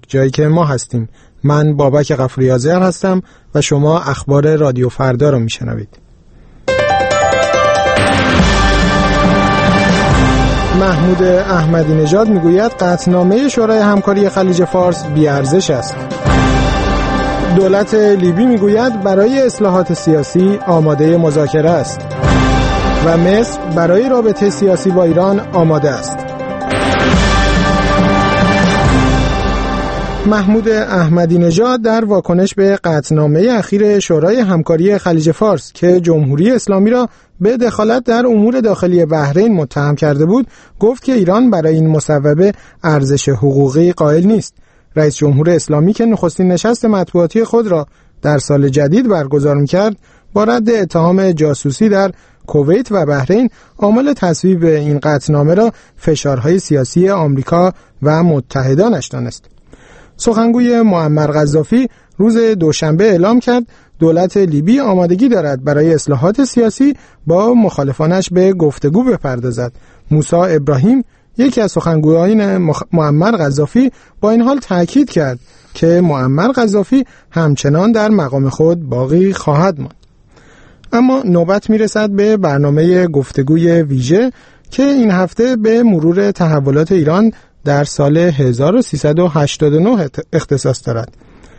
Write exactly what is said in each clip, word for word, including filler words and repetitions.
جایی که ما هستیم. من بابک غفوری آذر هستم و شما اخبار رادیو فردا رو میشنوید. محمود احمدی نژاد میگوید قطعنامه شورای همکاری خلیج فارس بی‌ارزش است. دولت لیبی میگوید برای اصلاحات سیاسی آماده مذاکره است و مصر برای رابطه سیاسی با ایران آماده است. محمود احمدی نژاد در واکنش به قطعنامه اخیر شورای همکاری خلیج فارس که جمهوری اسلامی را به دخالت در امور داخلی بحرین متهم کرده بود، گفت که ایران برای این مصوبه ارزش حقوقی قائل نیست. رئیس جمهور اسلامی که نخستین نشست مطبوعاتی خود را در سال جدید برگزار می‌کرد، با رد اتهام جاسوسی در کویت و بحرین، عامل تصویب این قطعنامه را فشارهای سیاسی آمریکا و متحدانش دانست. سخنگوی معمر قذافی روز دوشنبه اعلام کرد دولت لیبی آمادگی دارد برای اصلاحات سیاسی با مخالفانش به گفتگو بپردازد. موسی ابراهیم، یکی از سخنگویان مخ... معمر قذافی، با این حال تأکید کرد که معمر قذافی همچنان در مقام خود باقی خواهد ماند. اما نوبت میرسد به برنامه گفتگوی ویژه که این هفته به مرور تحولات ایران در سال هزار و سیصد و هشتاد و نه اختصاص دارد.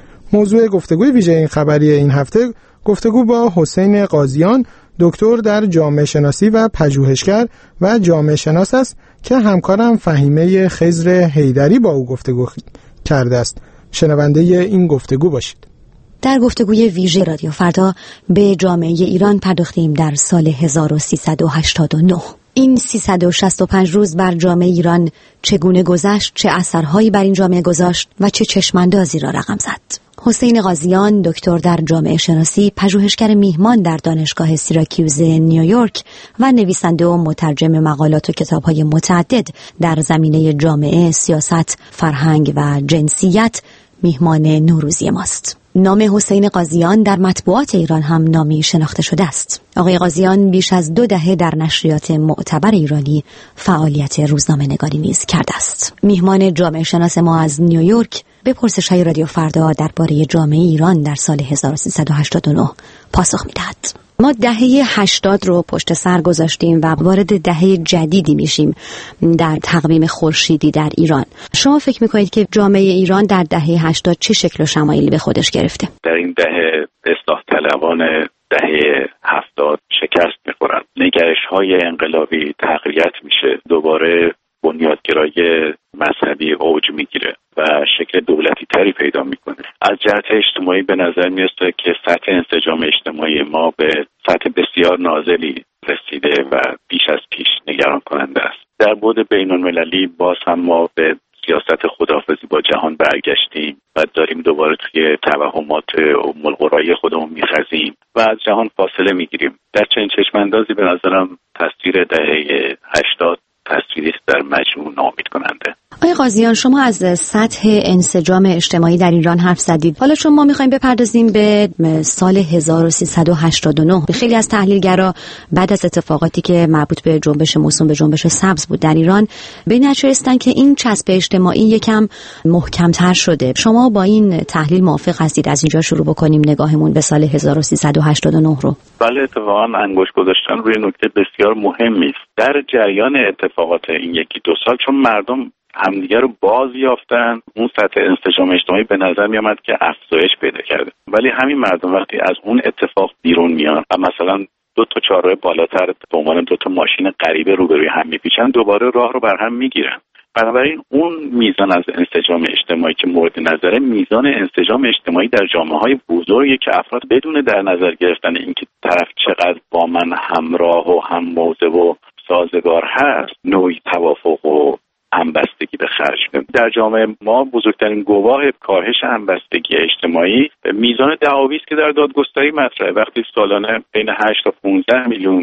موضوع گفتگوی ویژه این خبری این هفته گفتگو با حسین قاضیان، دکتر در جامعه شناسی و پژوهشگر و جامعه شناس است که همکارم فهیمه خضر حیدری با او گفتگو کرده است. شنونده این گفتگو باشید. در گفتگوی ویژه رادیو فردا به جامعه ایران پرداختیم در سال هزار و سیصد و هشتاد و نه. این سیصد و شصت و پنج روز بر جامعه ایران چگونه گذشت، چه اثرهایی بر این جامعه گذاشت و چه چشماندازی را رقم زد. حسین قاضیان، دکتر در جامعه شناسی، پژوهشگر میهمان در دانشگاه سیراکیوز نیویورک و نویسنده و مترجم مقالات و کتاب‌های متعدد در زمینه جامعه، سیاست، فرهنگ و جنسیت، میهمان نوروزی ماست. نام حسین قاضیان در مطبوعات ایران هم نامی شناخته شده است. آقای قاضیان بیش از دو دهه در نشریات معتبر ایرانی فعالیت روزنامه نگاری نیز کرده است. میهمان جامعه شناس ما از نیویورک به پرسش‌های رادیو فردا درباره جامعه ایران در سال هزار و سیصد و هشتاد و نه پاسخ می‌دهد. ما دهه هشتاد رو پشت سر گذاشتیم و وارد دهه جدیدی میشیم در تقویم خورشیدی در ایران. شما فکر میکنید که جامعه ایران در دهه هشتاد چه شکل و شمایلی به خودش گرفته؟ در این دهه اصلاح طلبان دهه هفتاد شکست میخورند. نگرش‌های انقلابی تقویت میشه، دوباره بنیادگرای مذهبی اوج میگیره و شکل دولتی تری پیدا میکنه. از جهت اجتماعی به نظر میرسه که سطح انسجام اجتماعی ما به سطح بسیار نازلی رسیده و بیش از پیش نگران کننده است. در بعد بین المللی باز هم ما به سیاست خداحافظی با جهان برگشتیم و داریم دوباره توی توهمات ام القرای خودمون میخزیم و از جهان فاصله میگیریم. در چنین چشماندازی به نظرم تصویر دهه هشتاد تصویری در مجموع ناامید کننده. آقای قاضیان، شما از سطح انسجام اجتماعی در ایران حرف زدید. حالا چون ما میخوایم بپردازیم به سال هزار و سیصد و هشتاد و نه، خیلی از تحلیلگرا بعد از اتفاقاتی که مربوط به جنبش موسوم به جنبش سبز بود در ایران به این نتیجه رسیدن که این چسب اجتماعی یکم محکم‌تر شده. شما با این تحلیل موافق هستید؟ از اینجا شروع بکنیم نگاهمون به سال هزار و سیصد و هشتاد و نه رو. بله، اتفاقا انگشت گذاشتن روی نکته بسیار مهمی است. در جریان اتفاقات این یکی دو سال چون مردم همدیگه رو باز یافتن، اون سطح انسجام اجتماعی به نظر می آمد که افزایش پیدا کرده. ولی همین مردم وقتی از اون اتفاق بیرون میان و مثلا دو تا چهارراه بالاتر به عنوان دو تا ماشین غریبه روبروی هم میپیچن، دوباره راه رو بر هم میگیرن. بنابراین اون میزان از انسجام اجتماعی که مورد نظره، میزان انسجام اجتماعی در جامعه‌های بزرگی که افراد بدون در نظر گرفتن اینکه طرف چقدر با من همراه و هم موضع و سازگار هست، نوعی توافق و همبستگی به خرج می‌کنه. در جامعه ما بزرگترین گواه کاهش همبستگی اجتماعی میزان دعاوی است که در دادگستری مطرحه. وقتی سالانه بین هشت تا پانزده میلیون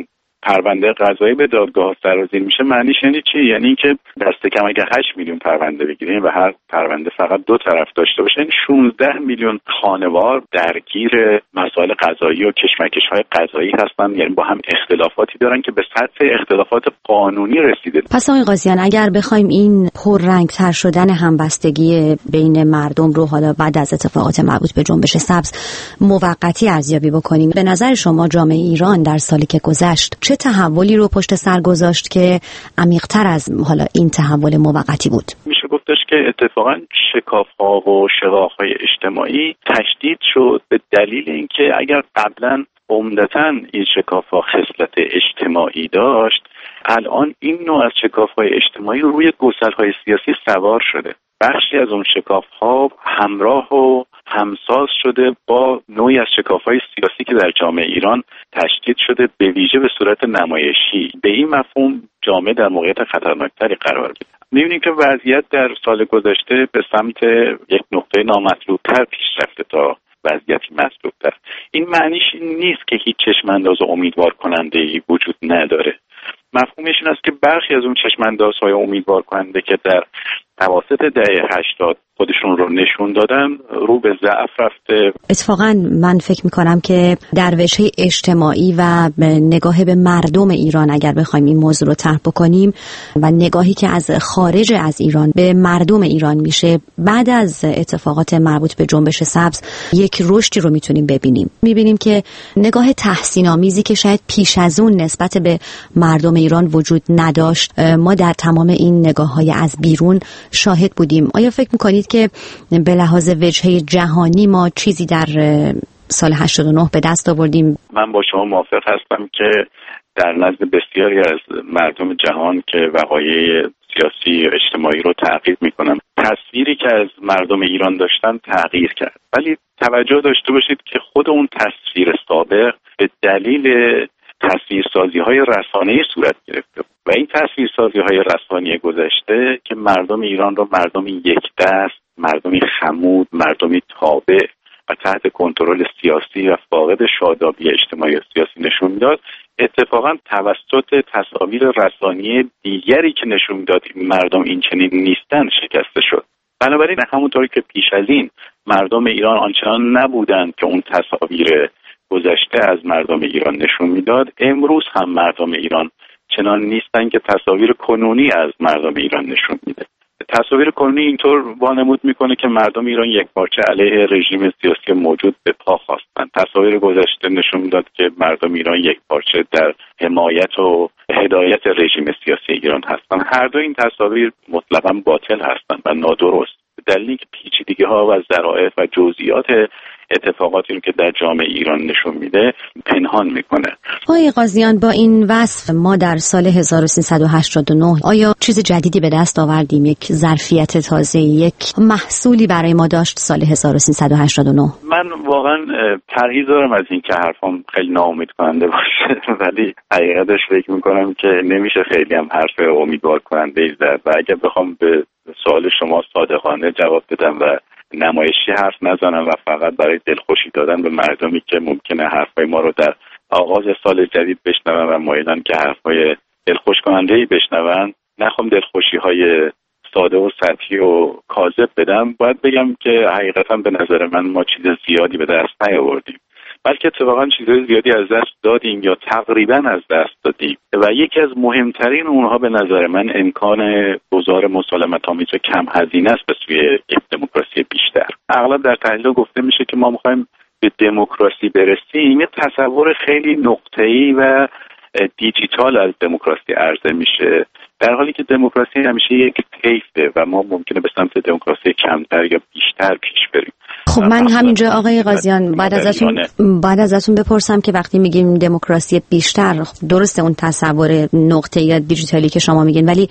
پرونده قضایی به دادگاه سرازیر میشه معنیش یعنی چی؟ یعنی اینکه دست کم اگه هشت میلیون پرونده بگیریم و هر پرونده فقط دو طرف داشته باشه، این شانزده میلیون خانوار درگیر مسائل قضایی و کشمکش‌های قضایی هستن، یعنی با هم اختلافاتی دارن که به سطح اختلافات قانونی رسیده. پس آقای قاضیان اگر بخوایم این پررنگ‌تر شدن همبستگی بین مردم رو حالا بعد از اتفاقات مربوط به جنبش سبز موقتی ارزیابی بکنیم، به نظر شما جامعه ایران در سالی که گذشت چه تحولی رو پشت سر گذاشت که عمیق‌تر از حالا این تحول موقتی بود؟ میشه گفتش که اتفاقا شکاف‌ها و شقاق‌های اجتماعی تشدید شد به دلیل اینکه اگر قبلا عمدتاً این شکاف‌ها خصلت اجتماعی داشت، الان این نوع از شکاف‌های اجتماعی روی گسل‌های سیاسی سوار شده. بخشی از اون شکاف‌ها همراه و همساز شده با نوعی از شکاف‌های سیاسی که در جامعه ایران تشدید شده، به ویژه به صورت نمایشی. به این مفهوم جامعه در موقعیت خطرناکتری قرار گرفت. می‌بینیم که وضعیت در سال گذشته به سمت یک نقطه نامطلوب‌تر پیش رفته تا وضعیتی مطلوب‌تر. این معنیش این نیست که هیچ چشم‌انداز امیدوار کننده‌ای وجود نداره. مفهومش این است که برخی از اون چشم‌اندازهای امیدوار کننده که در اواسط دهه هشتاد خودشون رو نشون دادن رو به ضعف رفته. اتفاقا من فکر میکنم که در وجه اجتماعی و نگاه به مردم ایران اگر بخوایم این موضوع رو طرح بکنیم و نگاهی که از خارج از ایران به مردم ایران میشه بعد از اتفاقات مربوط به جنبش سبز یک رشدی رو میتونیم ببینیم. میبینیم که نگاه تحسین آمیزی که شاید پیش از اون نسبت به مردم ایران وجود نداشت ما در تمام این نگاه‌های از بیرون شاهد بودیم. آیا فکر میکنید که به لحاظ وجهه جهانی ما چیزی در سال هشتاد و نه به دست آوردیم؟ من با شما موافق هستم که در نزد بسیاری از مردم جهان که وقایع سیاسی و اجتماعی رو تعقیب میکنن، تصویری که از مردم ایران داشتن تغییر کرد. ولی توجه داشته باشید که خود اون تصویر سابق به دلیل تصویرسازی‌های رسانه‌ای صورت گرفته و این تصویرسازی‌های رسانه‌ای گذشته که مردم ایران رو مردمی یک دست، مردمی خمود، مردمی تابع و تحت کنترل سیاسی و فاقد شادابی اجتماعی و سیاسی نشون میداد، اتفاقا توسط تصاویر رسانه‌ای دیگری که نشون میداد مردم این چنین نیستن شکسته شد. بنابراین همونطوری که پیش از این مردم ایران آنچنان نبودند که اون تصاویر گذشته از مردم ایران نشون میداد، امروز هم مردم ایران چنان نیستن که تصاویر کنونی از مردم ایران نشون میده. تصاویر کنونی اینطور وانمود میکنه که مردم ایران یک پارچه علیه رژیم سیاسی موجود به پا خواستن. تصاویر گذشته نشون میداد که مردم ایران یک پارچه در حمایت و هدایت رژیم سیاسی ایران هستن. هر دو این تصاویر مطلقاً باطل هستند و نادرست، به دلیلی که پیچیدگی‌ها و ظرافت و جزئیات اتفاقاتی رو که در جامعه ایران نشون میده پنهان میکنه. آقای قاضیان، با این وصف ما در سال هزار و سیصد و هشتاد و نه آیا چیز جدیدی به دست آوردیم؟ یک ظرفیت تازه، یک محصولی برای ما داشت سال هزار و سیصد و هشتاد و نه؟ من واقعا پرهیز دارم از این که حرفم خیلی ناامید کننده باشه، ولی حقیقتش فکر میکنم که نمیشه خیلی هم حرف امیدوار کننده ای زد و اگه بخوام به سوال شما صادقانه جواب بدم و نمایشی حرف نزنم و فقط برای دلخوشی دادن به مردمی که ممکنه حرفای ما رو در آغاز سال جدید بشنون و مایلن که حرفای دلخوش کننده‌ای بشنون، نخوام دلخوشی های ساده و سطحی و کاذب بدم، باید بگم که حقیقتا به نظر من ما چیز زیادی به دست نیاوردیم، بلکه اتفاقا چیزای زیادی از دست دادیم یا تقریبا از دست دادیم و یکی از مهمترین اونها به نظر من امکان گذار مسالمت‌آمیز و کم هزینه است به سوی یک دموکراسی بیشتر. اغلب در تحلیل گفته میشه که ما می‌خوایم به دموکراسی برسیم، یه تصور خیلی نقطه‌ای و دیجیتال از دموکراسی عرضه میشه، در حالی که دموکراسی همیشه یک طیفه و ما ممکنه به سمت دموکراسی کمتر یا بیشتر پیش بریم. خب من همینجا آقای قاضیان بعد ازتون بعد ازتون بپرسم که وقتی میگیم دموکراسی بیشتر، درسته اون تصور نقطه یا دیجیتالی که شما میگین، ولی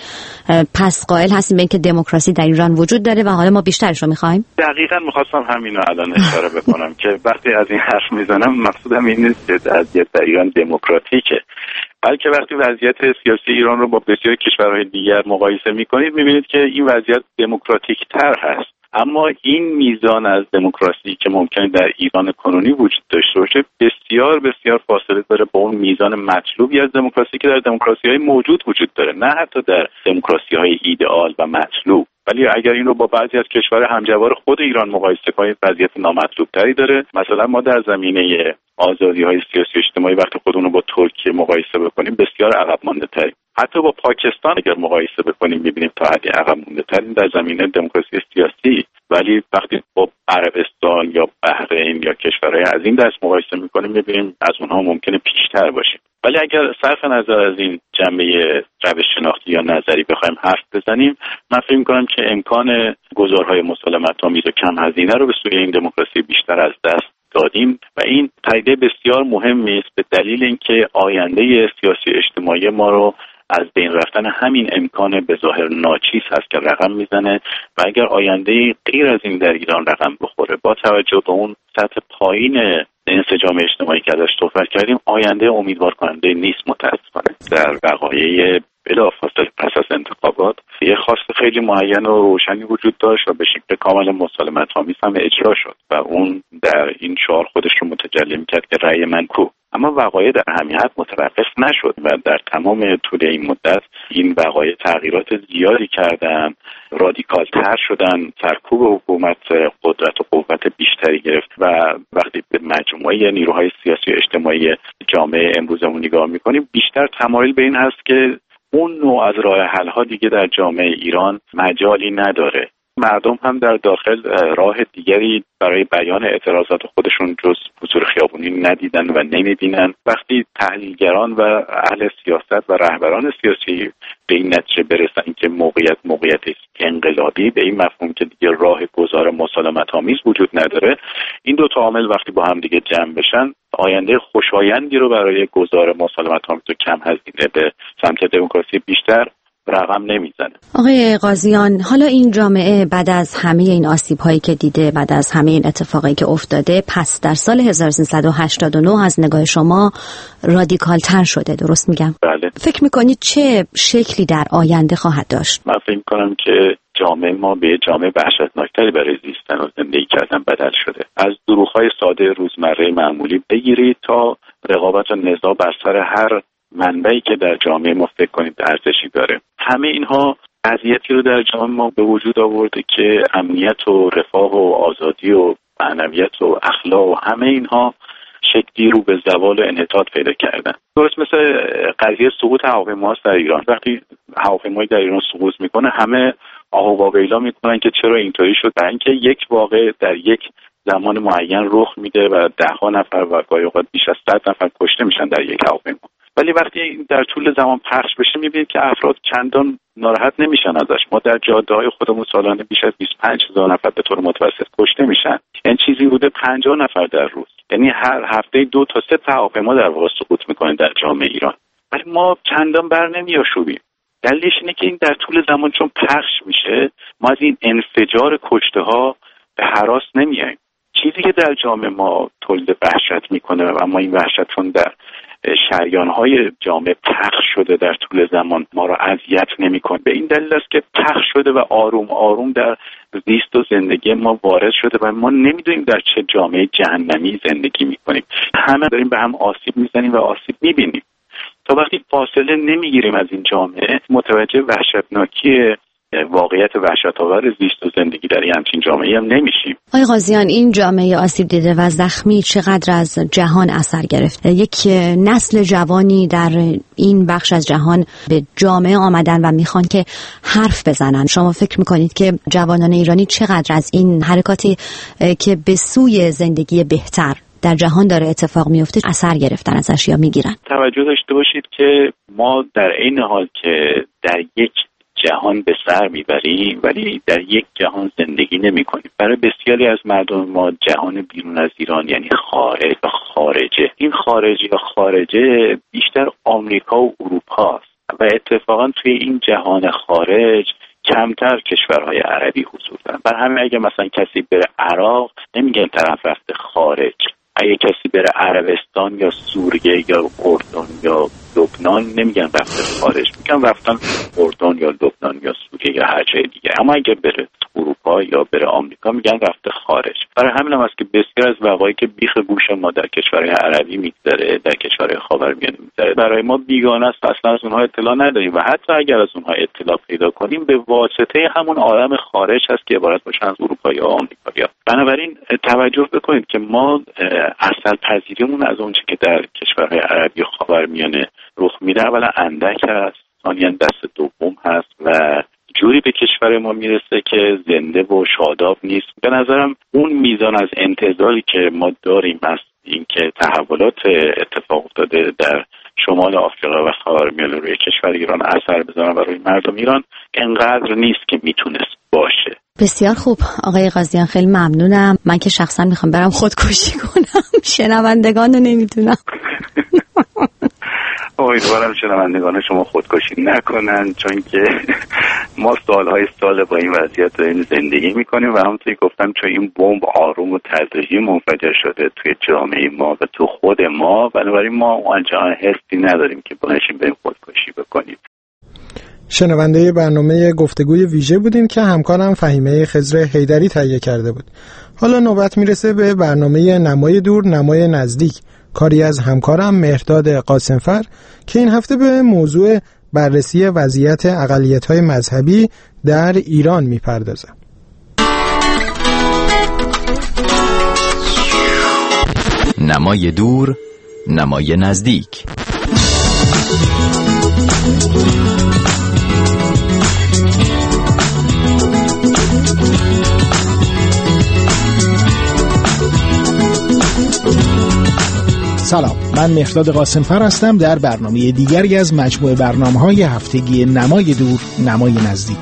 پس قائل هستیم به اینکه دموکراسی در ایران وجود داره و حالا ما بیشترش رو میخوایم؟ دقیقاً میخواستم همینو الان اشاره بکنم که وقتی از این حرف میزنم مقصودم این نیست که وضعیت در ایران دموکراتیکه، بلکه وقتی وضعیت سیاسی ایران رو با بسیاری کشورهای دیگر مقایسه میکنید میبینید که این وضعیت دموکراتیک تر هست. اما این میزان از دموکراسی که ممکنه در ایران کنونی وجود داشته باشه بسیار بسیار فاصله داره با اون میزان مطلوبی از دموکراسی که در دموکراسی‌های موجود وجود داره، نه حتی در دموکراسی‌های ایدئال و مطلوب. ولی اگر این رو با بعضی از کشور همجوار خود ایران مقایسه کنید وضعیت نامطلوب‌تری داره. مثلا ما در زمینه آزادی‌های سیاسی و اجتماعی وقتی خودمون رو با ترکیه مقایسه بکنیم بسیار عقب مانده‌تریم. حتی با پاکستان اگر مقایسه بکنیم می‌بینیم تا حدی عقب مانده‌تریم در زمینه دموکراسی سیاسی. ولی وقتی با عربستان یا بحرین یا کشورهای از این دست مقایسه می‌کنیم می‌بینیم از اونها ممکنه پیشتر باشیم. ولی اگر صرف نظر از این جنبه روش شناختی یا نظری بخوایم حرف بزنیم، من فکر می‌کنم که امکان گزارهای مسالمت‌آمیز و کم هزینه رو به سوی این دموکراسی بیشتر از دست دادیم و این پدیده بسیار مهمی است به دلیل اینکه آینده سیاسی اجتماعی ما رو از بین رفتن همین امکان به ظاهر ناچیز هست که رقم میزنه و اگر آینده غیر از این در ایران رقم بخوره با توجه به اون سطح پایین انسجام اجتماعی که ازش صحبت کردیم آینده امیدوار کننده نیست. متاسفانه در وقایع بلافاصله پس از انتخابات یه خواست خیلی معین و روشنی وجود داشت و به شکل کامل مسالمت‌آمیز هم اجرا شد و اون در این شعار خودش رو متجلی می‌کرد که رأی من کو. اما وقایع در همین حد متوقف نشد و در تمام طول این مدت این وقایع تغییرات زیادی کردن، رادیکال‌تر شدن، سرکوب حکومت قدرت و قوت بیشتری گرفت و وقتی به مجموعه نیروهای سیاسی و اجتماعی جامعه امروزمون نگاه می‌کنیم بیشتر تمایل به این هست که اون نوع از راه حل‌ها دیگه در جامعه ایران مجالی نداره. مردم هم در داخل راه دیگری برای بیان اعتراضات خودشون جز حضور خیابونی ندیدن و نمیبینن. وقتی تحلیلگران و اهل سیاست و رهبران سیاسی به این نتیجه برسن که موقعیت موقعیت انقلابی به این مفهوم که دیگه راه گذار مسالمت‌آمیز وجود نداره، این دو تا عامل وقتی با هم دیگه جمع بشن آینده خوشایندی رو برای گذار مسالمت‌آمیز و کم هزینه به سمت دموکراسی بیشتر رقم نمیزنه. آقای قاضیان، حالا این جامعه بعد از همه این آسیب‌هایی که دیده، بعد از همه این اتفاقایی که افتاده، پس در سال هزار و سیصد و هشتاد و نه از نگاه شما رادیکال‌تر شده، درست میگم؟ بله. فکر می‌کنید چه شکلی در آینده خواهد داشت؟ من فکر می‌کنم که جامعه ما به جامعه وحشتناکتری برای زیستن و زندگی کردن بدل شده. از دروغ‌های ساده روزمره معمولی بگیرید تا رقابت و نزاع بر سر هر منبعی که در جامعه ما فکر کنید ارزشی داره. همه اینها وضعیتی رو در جامعه ما به وجود آورده که امنیت و رفاه و آزادی و معنویت و اخلاق و همه اینها شکلی رو به زوال و انحطاط پیدا کردن. درست مثل قضیه سقوط هواپیماست در ایران. وقتی هواپیمایی در ایران سقوط میکنه همه آه و واویلا میکنن که چرا اینطوری شد، برای اینکه یک واقعه در یک زمان معین رخ میده و ده ها نفر و گاهی اوقات بیش از صد نفر کشته میشن در یک هواپیما. ولی وقتی در طول زمان پخش بشه میبینید که افراد چندان ناراحت نمیشن ازش. ما در جاده‌های خودمون سالانه بیش از بیست و پنج هزار نفر به طور متوسط کشته میشن. این چیزی بوده پنجاه نفر در روز. یعنی هر هفته دو تا سه تا هواپیما در واقع سقوط میکنه در جامعه ایران. ولی ما چندان بر نمیاشوبیم. دلیلش اینه که این در طول زمان چون پخش میشه ما از این انفجار کشته ها به هراس نمیایم. چیزی که در جامعه ما تولید وحشت میکنه و اما این وحشت چون در شریان‌های جامعه پخش شده در طول زمان ما را اذیت نمی‌کنه. به این دلیل است که پخش شده و آروم آروم در زیست و زندگی ما وارد شده و ما نمی‌دونیم در چه جامعه جهنمی زندگی می‌کنیم. همه داریم به هم آسیب می‌زنیم و آسیب می‌بینیم. تا وقتی فاصله نمی‌گیریم از این جامعه متوجه وحشتناکی واقعیت وحشت‌آور زیست و زندگی در همچین جامعه‌ای هم نمیشیم. آقای قاضیان، این جامعه آسیب دیده و زخمی چقدر از جهان اثر گرفت؟ یک نسل جوانی در این بخش از جهان به جامعه آمدن و میخوان که حرف بزنن. شما فکر میکنید که جوانان ایرانی چقدر از این حرکاتی که به سوی زندگی بهتر در جهان داره اتفاق میفته اثر گرفتن ازش یا میگیرن؟ توجه داشته باشید که ما در این حال که در یک جهان به سر میبریم ولی در یک جهان زندگی نمی کنیم. برای بسیاری از مردم ما جهان بیرون از ایران یعنی خارج و خارجه. این خارجی و خارجه بیشتر آمریکا و اروپا است و اتفاقا توی این جهان خارج کمتر کشورهای عربی حضور دارن. برای همین اگه مثلا کسی بره عراق نمیگن طرف رفته خارج. اگه کسی بره عربستان یا سوریه یا اردن یا لبنان نمیگن رفته خارج، میگن رفتن اردن یا لبنان یا سوریه یا هر جای دیگه. اما اگه بره اروپا یا بره آمریکا میگن رفته خارج. برای همین هم است که بسیار از وقایعی که بیخ گوش ما در کشورهای عربی میگذره، در کشورهای خاورمیانه میگذره، برای ما بیگانه است، اصلا از اونها اطلاع نداریم و حتی اگر از اونها اطلاع پیدا کنیم به واسطه همون عالم خارج هست که عبارت باشه از اروپا یا آمریکا. بنابراین توجه بکنید که ما اصل پذیریمون از اونچه که در کشورهای عربی و خاورمیانه رخ میده اولا اندک هست، ثانیاً دست دوم هست و جوری به کشور ما میرسه که زنده و شاداب نیست. به نظرم اون میزان از انتظاری که ما داریم از اینکه تحولات اتفاق افتاده در شمال آفریقا و خاورمیانه روی کشور ایران اثر بذارن و روی مردم ایران انقدر نیست که میتونست باشه. بسیار خوب آقای قاضیان، خیلی ممنونم. من که شخصا میخوام برم خودکشی کنم، شنوندگان رو نمیتونم. امیدوارم شنوندگان شما خودکشی نکنن، چون که ما سالهای سال با این وضعیت داریم زندگی میکنیم و همونطوری گفتم چون این بمب آروم و تدریجی منفجر شده توی جامعه ما و تو خود ما، بنابراین ما آنچنان حسی نداریم که باشیم بریم خودکشی بکنیم. شنونده برنامه گفتگوی ویژه بودیم که همکارم فهیمه خضر حیدری تهیه کرده بود. حالا نوبت میرسه به برنامه نمای دور نمای نزدیک، کاری از همکارم مهرداد قاسمفر که این هفته به موضوع بررسی وضعیت اقلیت‌های مذهبی در ایران میپردازه. نمای دور نمای نزدیک. سلام، من مهرداد قاسمفر هستم در برنامه دیگری از مجموعه برنامه‌های هفتگی نمای دور نمای نزدیک.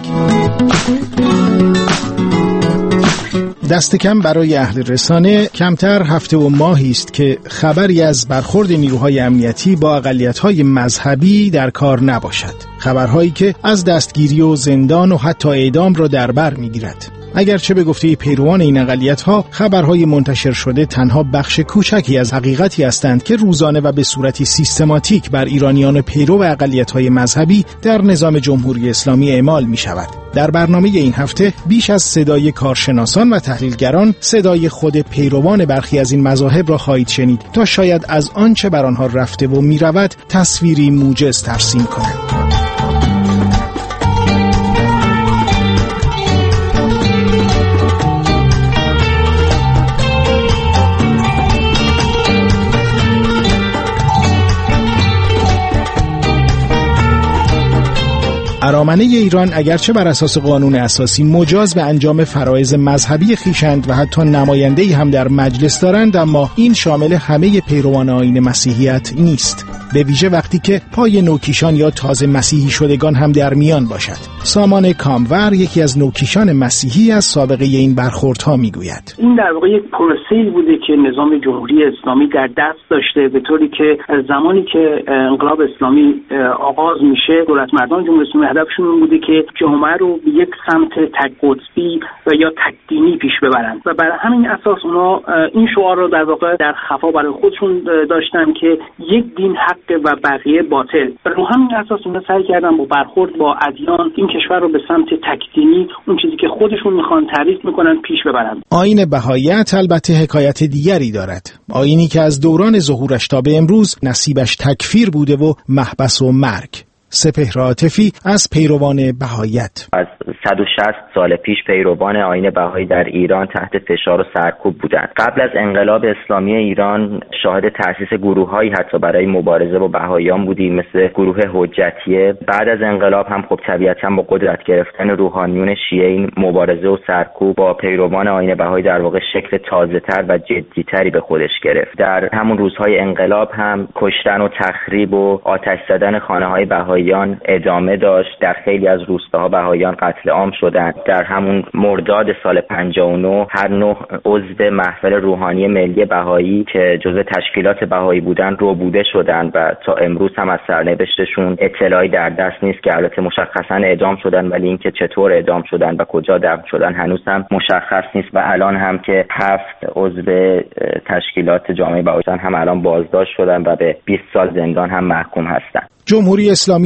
دست کم برای اهل رسانه کمتر هفته و ماهی است که خبری از برخورد نیروهای امنیتی با اقلیت‌های مذهبی در کار نباشد. خبرهایی که از دستگیری و زندان و حتی اعدام را در بر می‌گیرد. اگرچه به گفته پیروان این اقلیت‌ها خبرهای منتشر شده تنها بخش کوچکی از حقیقتی هستند که روزانه و به صورتی سیستماتیک بر ایرانیان پیرو و اقلیت‌های مذهبی در نظام جمهوری اسلامی اعمال می‌شود. در برنامه این هفته بیش از صدای کارشناسان و تحلیلگران صدای خود پیروان برخی از این مذاهب را خواهید شنید تا شاید از آنچه بر آنها رفته و می‌رود تصویری موجز ترسیم کنند. ارامنه ایران اگرچه بر اساس قانون اساسی مجاز به انجام فرایض مذهبی خویشند و حتی نماینده‌ای هم در مجلس دارند، اما این شامل همه پیروان آیین مسیحیت نیست، به ویژه وقتی که پای نوکیشان یا تازه مسیحی شدگان هم در میان باشد. سامان کامور، یکی از نوکیشان مسیحی، از سابقه این برخوردها میگوید. این در واقع یک پروسه‌ای بوده که نظام جمهوری اسلامی در دست داشته، به طوری که زمانی که انقلاب اسلامی آغاز میشه دولت مردان جمهوری اسلامی هدفشون این بوده که جامعه رو به یک سمت تک قطبی و یا تک دینی پیش ببرن و برای همین اساس اونا این شعار رو در واقع در خفا برای خودشون داشتن که یک دین حق و بقیه باطل. برای همین اساس اونا سعی کردن با برخورد با ادیان این کشور رو به سمت تک دینی، اون چیزی که خودشون میخوان تعریف میکنن، پیش ببرن. آیین بهاییت البته حکایت دیگری دارد. آیینی که از دوران ظهورش تا به امروز نصیبش تکفیر بوده و محبس و مرگ. سپهر عاطفی از پیروان بهاییت: از صد و شصت سال پیش پیروان آیین بهایی در ایران تحت فشار و سرکوب بودند. قبل از انقلاب اسلامی ایران شاهد تأسیس گروه‌هایی حتی برای مبارزه با بهاییان بودیم، مثل گروه حجتیه. بعد از انقلاب هم خب طبیعتاً با قدرت گرفتن روحانیون شیعه این مبارزه و سرکوب با پیروان آیین بهایی در واقع شکل تازه‌تر و جدی‌تری به خودش گرفت. در همون روزهای انقلاب هم کشتن و تخریب و آتش زدن خانه‌های بهایی ادامه داشت. در خیلی از روستاها بهاییان قتل عام شدند. در همون مرداد سال پنجاه و نه هر نه عضو محفل روحانی ملی بهایی که جزء تشکیلات بهایی بودند روبوده شدند و تا امروز هم از سرنوشتشون اطلاعی در دست نیست که البته مشخصا اعدام شدن، ولی اینکه چطور اعدام شدن و کجا دفن شدن هنوز هم مشخص نیست. و الان هم که هفت عضو تشکیلات جامعه بهایی هم الان بازداشت شدن و به بیست سال زندان هم محکوم هستند. جمهوری اسلامی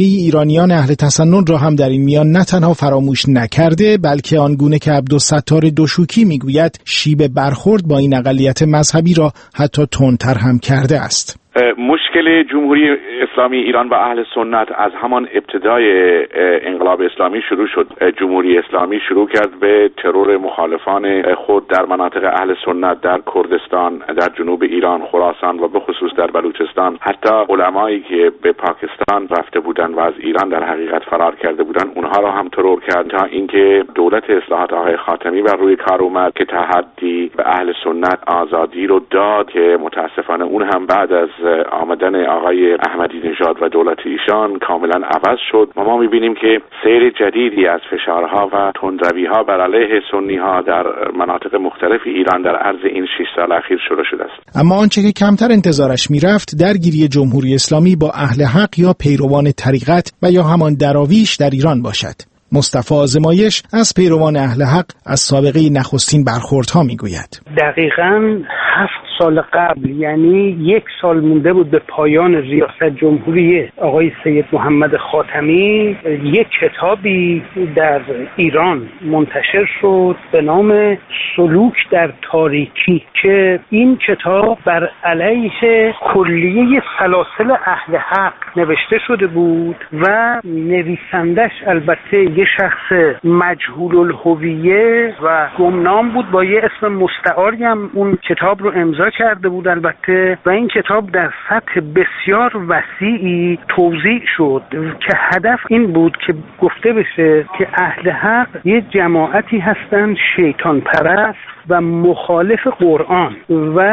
ایرانیان اهل تسنن را هم در این میان نه تنها فراموش نکرده، بلکه آنگونه که عبدالستار دوشوکی میگوید شیب برخورد با این اقلیت مذهبی را حتی تندتر هم کرده است. مشکل جمهوری اسلامی ایران و اهل سنت از همان ابتدای انقلاب اسلامی شروع شد. جمهوری اسلامی شروع کرد به ترور مخالفان خود در مناطق اهل سنت در کردستان، در جنوب ایران، خراسان و به خصوص در بلوچستان. حتی علمایی که به پاکستان رفته بودند و از ایران در حقیقت فرار کرده بودند، اونها را هم ترور کرد، تا اینکه دولت اصلاحات آقای خاتمی بر روی کار اومد که تحدی به اهل سنت آزادی رو داد که متاسفانه اون هم بعد از آمدن آقای احمدی نژاد و دولت ایشان کاملا عوض شد و ما میبینیم که سیر جدیدی از فشارها و تندروی‌ها بر علیه سنی‌ها در مناطق مختلف ایران در عرض این شش سال اخیر شروع شده است. اما آنچه که کمتر انتظارش میرفت درگیری جمهوری اسلامی با اهل حق یا پیروان طریقت و یا همان دراویش در ایران باشد. مصطفی آزمایش از پیروان اهل حق از سابقه نخستین برخوردها میگوید. دقیقاً هفت سال قبل، یعنی یک سال مونده بود به پایان ریاست جمهوری آقای سید محمد خاتمی، یک کتابی در ایران منتشر شد به نام سلوک در تاریکی که این کتاب بر علیه کلیه سلاسل اهل حق نوشته شده بود و نویسندش البته یه شخص مجهول الهویه و گمنام بود، با یه اسم مستعاری هم اون کتاب رو امضا کرده بود البته، و این کتاب در سطح بسیار وسیعی توزیع شد که هدف این بود که گفته بشه که اهل حق یه جماعتی هستن شیطان پرست و مخالف قرآن و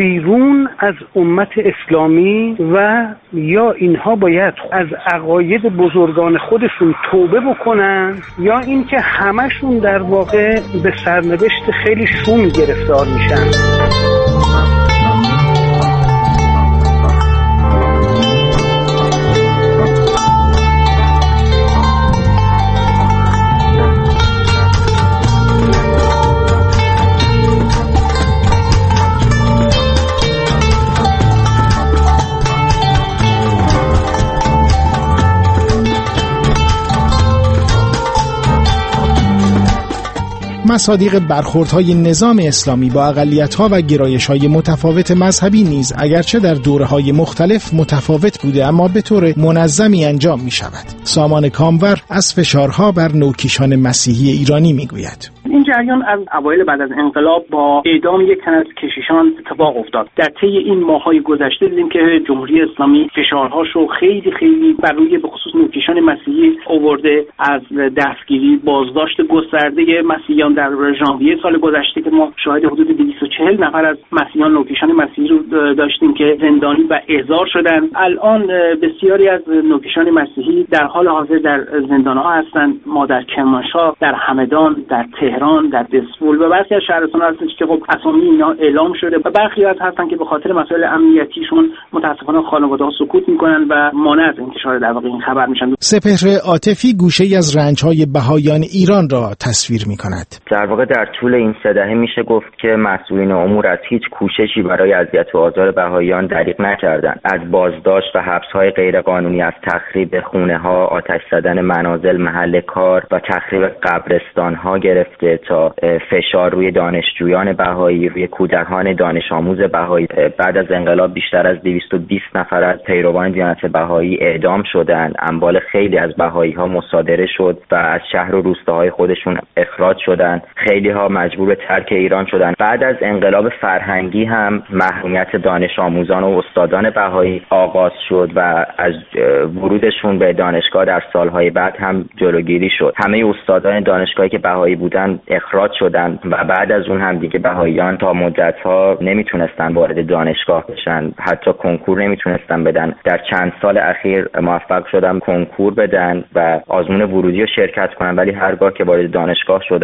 بیرون از امت اسلامی و یا اینها باید از عقاید بزرگان خودشون توبه بکنن یا اینکه همشون در واقع به سرنوشت خیلی شوم گرفتار میشن. مصادیق برخوردهای نظام اسلامی با اقلیت‌ها و گرایش‌های متفاوت مذهبی نیز اگرچه در دوره‌های مختلف متفاوت بوده اما به طور منظمی انجام می‌شود. سامان کامور از فشارها بر نوکیشان مسیحی ایرانی می‌گوید. این جریان از اوایل بعد از انقلاب با اعدام یک تن از کشیشان اتفاق افتاد. در طی این ماه‌های گذشته دیدیم که جمهوری اسلامی فشارهاشو خیلی خیلی بر روی به خصوص نوکیشان مسیحی آورده، از دستگیری، بازداشت گسترده مسیحیان در ژانویه سال گذشته که ما شاهد حدود دویست و چهل نفر از مسیحیان نوکیشان مسیحی رو داشتیم که زندانی و احضار شدن. الان بسیاری از نوکیشان مسیحی در حال حاضر در زندان‌ها هستند. ما در کرمانشاه، در همدان، در تهران، در دسفول و برخی از شهرستان‌ها هستن که خب اسامی اینا اعلام شده و برخی از هستن که به خاطر مسائل امنیتیشون متأسفانه خانواده‌ها سکوت می‌کنن و مانع از انتشار در واقع این خبر میشن. سپهر عاطفی گوشه‌ای از رنج‌های بهائیان ایران را تصویر می‌کند. در واقع در طول این سه دهه میشه گفت که مسئولین امور از هیچ کوششی برای اذیت و آزار بهائیان دریغ نکردند. از بازداشت و حبس‌های غیرقانونی، از تخریب خونه‌ها، آتش زدن منازل، محل کار و تخریب قبرستان‌ها گرفته تا فشار روی دانشجویان بهایی، روی کودکان دانش آموز بهایی. بعد از انقلاب بیشتر از دویست و بیست نفر از پیروان دیانت بهایی اعدام شدند. اموال خیلی از بهایی‌ها مصادره شد و از شهر و روستاهای خودشون اخراج شدند. خیلی ها مجبور به ترک ایران شدند. بعد از انقلاب فرهنگی هم محرومیت دانش آموزان و استادان بهایی آغاز شد و از ورودشون به دانشگاه در سالهای بعد هم جلوگیری شد. همه استادان دانشگاهی که بهایی بودن اخراج شدند و بعد از اون هم دیگه بهاییان تا مدت‌ها نمیتونستن وارد دانشگاه بشن، حتی کنکور نمیتونستن بدن. در چند سال اخیر موفق شدن کنکور بدن و آزمون ورودی رو شرکت کنن، ولی هرگاه که وارد دانشگاه شدن و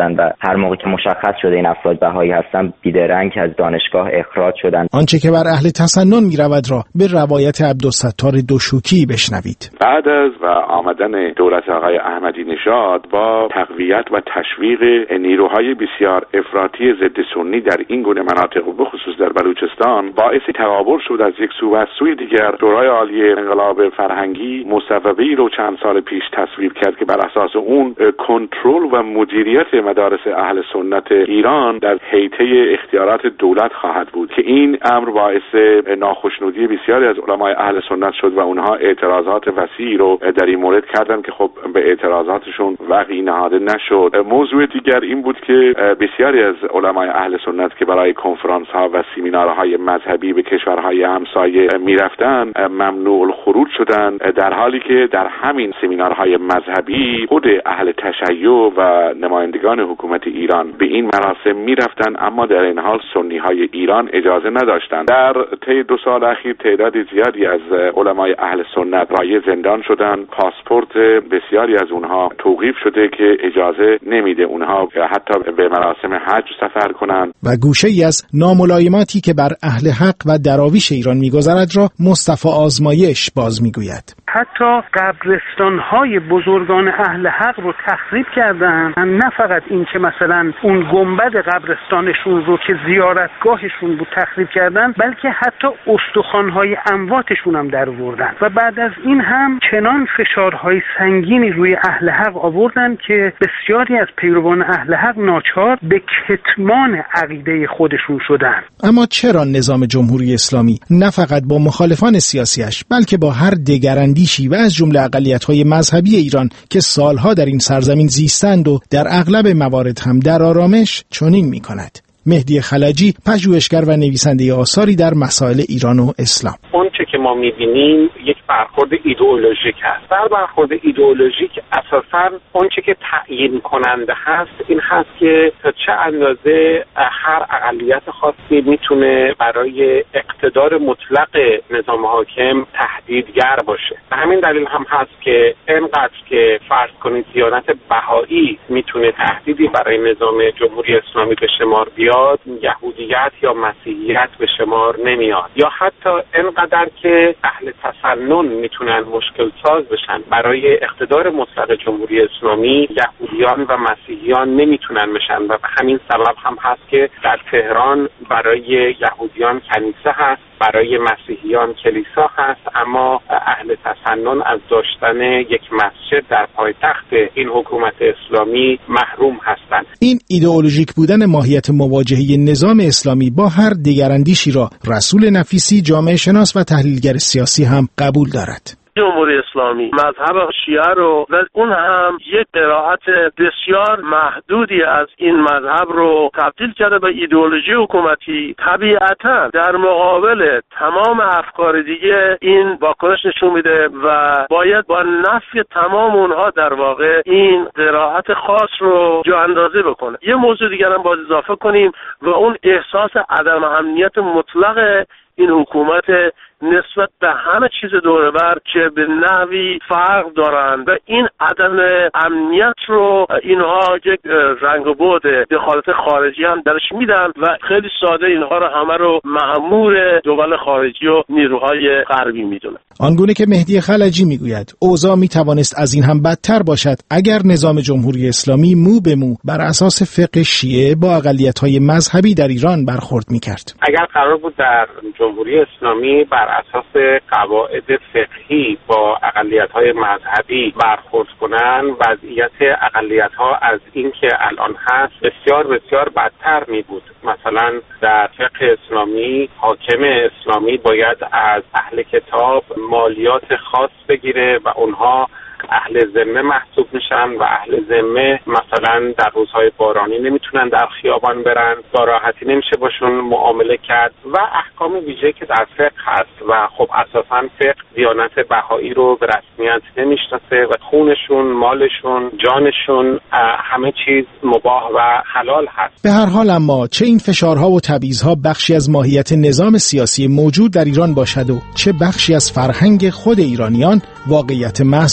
هر موقع که مشخص شده این افراد بهایی هستن بیدرنگ از دانشگاه اخراج شدند. آنچه که بر اهل تسنن میرود را به روایت عبدالستار دوشوکی بشنوید. بعد از و آمدن دولت آقای احمدی نژاد با تقویت و تشویق نیروهای بسیار افراطی ضد سنی در این گونه مناطق و بخصوص در بلوچستان باعث تقابل شد از یک سو و از سوی دیگر شورای عالی انقلاب فرهنگی مصوبه‌ای رو چند سال پیش تصویب کرد که بر اساس اون کنترل و مدیریت مدارس اهل سنت ایران در حیطه اختیارات دولت خواهد بود که این امر باعث ناخشنودی بسیاری از علمای اهل سنت شد و اونها اعتراضات وسیعی رو در این مورد کردن که خب به اعتراضاتشون وقعی نهاده نشد. موضوع دیگر این بود که بسیاری از علمای اهل سنت که برای کنفرانس ها و سمینارهای مذهبی به کشورهای همسایه میرفتن ممنوع الخروج شدند، در حالی که در همین سمینارهای مذهبی خود اهل تشیع و نمایندگان حکومت ایران به این مراسم میرفتن، اما در این حال سنی های ایران اجازه نداشتند. در طی دو سال اخیر تعداد زیادی از علمای اهل سنت رای زندان شدند، پاسپورت بسیاری از اونها توقیف شده که اجازه نمیده اونها حتی به مراسم حج سفر کنند. و گوشه ای از ناملایماتی که بر اهل حق و دراویش ایران میگذرد را مصطفی آزمایش باز میگوید. حتی قبرستان‌های بزرگان اهل حق رو تخریب کردن، نه فقط این که مثلا اون گنبد قبرستانشون رو که زیارتگاهشون بود تخریب کردن، بلکه حتی استخوان‌های امواتشون هم در آوردن و بعد از این هم چنان فشارهای سنگینی روی اهل حق آوردن که بسیاری از پیروان اهل حق ناچار به کتمان عقیده خودشون شدن. اما چرا نظام جمهوری اسلامی نه فقط با مخالفان سیاسیش بلکه با هر دگراندیشی و از جمله اقلیت‌های مذهبی ایران که سالها در این سرزمین زیستند و در اغلب موارد هم در آرامش چنین می‌کند؟ مهدی خلجی، پژوهشگر و نویسنده آثاری در مسائل ایران و اسلام. اونچه که ما می‌بینیم یک برخورد ایدئولوژیک هست. در برخورد ایدئولوژیک اساساً اونچه که تعیین کننده هست این هست که تا چه اندازه هر اقلیت خاصی میتونه برای اقتدار مطلق نظام حاکم تهدیدگر باشه. به همین دلیل هم هست که اینقدر که فرض کنید دیانت بهایی میتونه تهدیدی برای نظام جمهوری اسلامی به شمار بیاد، یهودیت یا مسیحیت به شمار نمیاد. یا حتی اینقدر که اهل تسنن میتونن مشکل ساز بشن برای اقتدار مطلق جمهوری اسلامی، یهودیان و مسیحیان نمیتونن بشن و به همین سبب هم هست که در تهران برای یهودیان کنیسه هست، برای مسیحیان کلیسا هست، اما اهل تسنن از داشتن یک مسجد در پایتخت این حکومت اسلامی محروم هستند. این ایدئولوژیک بودن ماهیت مواجهه نظام اسلامی با هر دگراندیشی را رسول نفیسی، جامعه شناس و تحلیلگر سیاسی هم قبول دارد. جمهوری اسلامی مذهب شیعه رو و اون هم یک قرائت بسیار محدودی از این مذهب رو تبدیل کرده به ایدئولوژی حکومتی. طبیعتا در مقابل تمام افکار دیگه این واکنش نشون میده و باید با نفی تمام اونها در واقع این قرائت خاص رو جا اندازی بکنه. یه موضوع دیگر هم باید اضافه کنیم و اون احساس عدم امنیت مطلق این حکومت نسبت به همه چیز دور بر که به نحوی فرق دارند و این عدم امنیت رو اینها یک رنگ و بعد دخالت خارجی هم درش میدن و خیلی ساده اینها رو همه رو مأمور دول خارجی و نیروهای غربی میدونن. آنگونه که مهدی خلجی میگوید اوضاع میتوانست از این هم بدتر باشد اگر نظام جمهوری اسلامی مو به مو بر اساس فقه شیعه با اقلیت‌های مذهبی در ایران برخورد میکرد. اگر قرار بود در جمهوری اسلامی بر اساس قواعد فقهی با اقلیت‌های مذهبی برخورد کنن، وضعیت اقلیت‌ها از این که الان هست بسیار بسیار بدتر می بود. مثلا در فقه اسلامی حاکم اسلامی باید از اهل کتاب مالیات خاص بگیره و اونها اهل ذمه محسوب میشن و اهل ذمه مثلا در روزهای بارانی نمیتونن در خیابان برن، با راحتی نمیشه باشون معامله کرد و احکام ویژه که در فقه هست و خب اساسا فقه دیانت بهایی رو به رسمیت نمیشناسه و خونشون، مالشون، جانشون همه چیز مباح و حلال هست. به هر حال اما چه این فشارها و تبعیضها بخشی از ماهیت نظام سیاسی موجود در ایران باشد و چه بخشی از فرهنگ خود ایرانیان، واقعیت محض آن است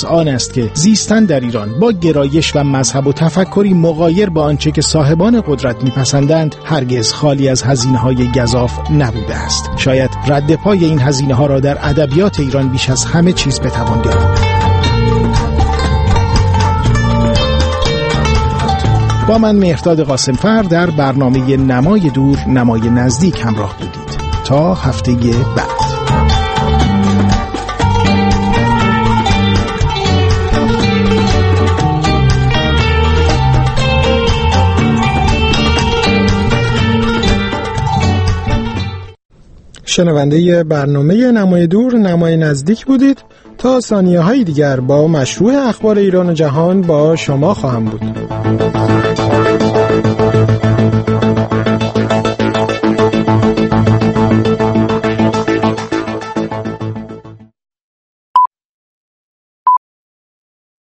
است که زیستن در ایران با گرایش و مذهب و تفکری مغایر با آنچه که صاحبان قدرت میپسندند هرگز خالی از هزینه‌های گزاف نبوده است. شاید رد پای این هزینه‌ها را در ادبیات ایران بیش از همه چیز بتوان دید. با من مهرداد قاسمفر در برنامه نمای دور نمای نزدیک همراه بودید. تا هفته بعد. شنونده برنامه نمای دور نمای نزدیک بودید. تا ثانیه های دیگر با مشروع اخبار ایران و جهان با شما خواهم بود.